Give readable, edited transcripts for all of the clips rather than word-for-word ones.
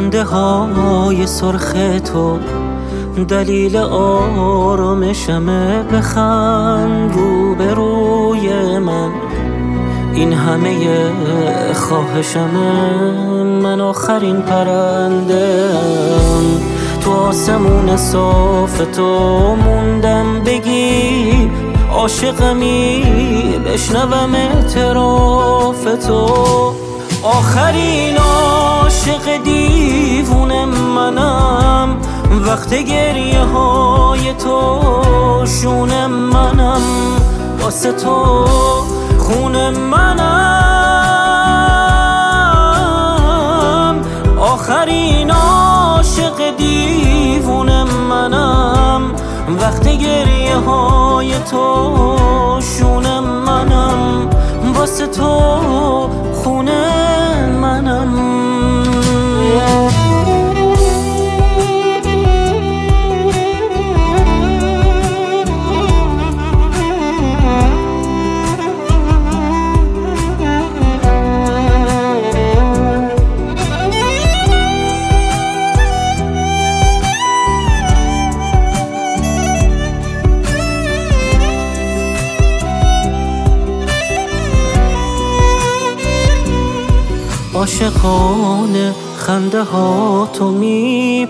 خنده های سرخ تو دلیل آرامشمه. بخند روبروی من، این همه خواهشمه. من آخرین پرنده‌ام تو آسمون صاف تو موندم. بگی عاشقمی بشنوم اعتراف تو. آخرین عاشق دیوونه منم، وقت گریه های تو شونه منم. واسه تو خون منم. آخرین عاشق دیوونه منم، وقت گریه های تو شونه منم. واسه تو خون منم. عاشقانه خنده ها تو می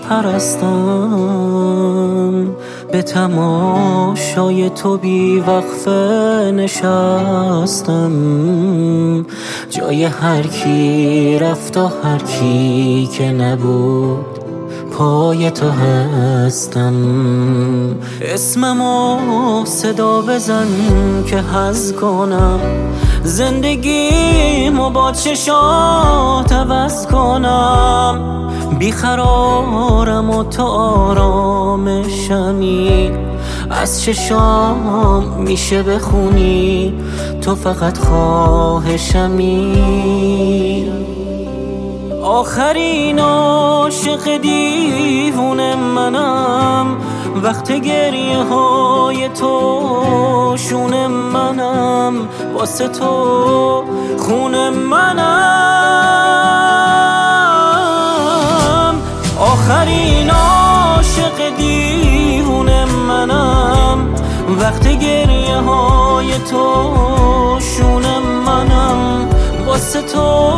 پرستم. به تماشای تو بی وقفه نشستم. جای هر کی رفت و هر کی که نبود پای تو هستم. اسممو صدا بزن که حظ کنم، زندگیمو با چشات عوض کنم. بیقرارم و تو آرامشمی، از چشام میشه بخونی تو فقط خواهشمی. آخرین عاشق دیوونه منم، وقت گریه های تو شونه منم. واسه تو خون منم. آخرین عاشق دیوونه منم، وقت گریه های تو شونه منم. واسه تو